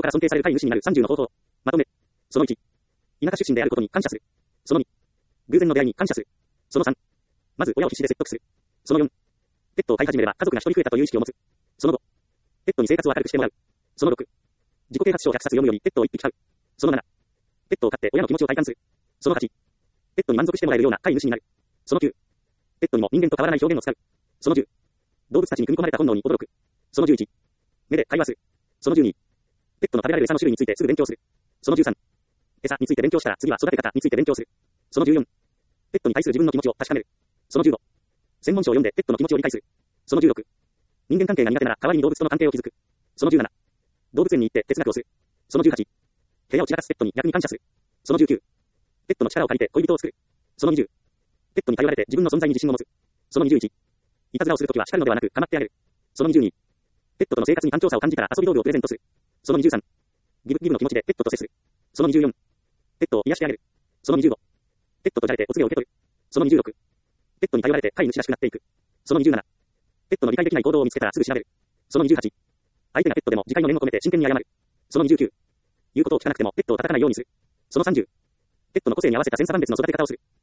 から尊敬される飼い主になる30の方法。まとめ。その1。田舎出身であることに感謝する。その2。偶然の出会いに感謝する。その3。まず親を必死で説得する。その4。ペットを飼い始めれば家族が一人増えたという意識を持つ。その5。ペットに生活を明るくしてもらう。その6。自己啓発書を100冊読むよりペットを1匹飼う。その7。ペットを飼って親の気持ちを体感する。その8。ペットに満足してもらえるような飼い主になる。その9。ペットにも人間と変わらない表現を使う。その10。動物たちに組み込まれた本能に驚く。その11。目で会話する。その12。ペットの食べられる餌の種類についてすぐ勉強する。その13。餌について勉強したら次は育て方について勉強する。その14。ペットに対する自分の気持ちを確かめる。その15。専門書を読んでペットの気持ちを理解する。その16。人間関係が苦手なら代わりに動物との関係を築く。その17。動物園に行って哲学をする。その18。部屋を散らかすペットに逆に感謝する。その19。ペットの力を借りて恋人を作る。その20。ペットに頼られて自分の存在に自信を持つ。その21。いたずらをするときは叱るのではなく構ってあげる。その22。ペットとの生活に単調さを感じたら遊び道具をプレゼントする。その23。ギブの気持ちでペットと接する。その24。ペットを癒してあげる。その25。ペットとじゃれてお告げを受け取る。その26。ペットに頼られて飼い主らしくなっていく。その27。ペットの理解できない行動を見つけたらすぐ調べる。その28。相手がペットでも自戒の念を込めて真剣に謝る。その29。言うことを聞かなくてもペットを叩かないようにする。その30。ペットの個性に合わせたセンサ判別の育て方をする。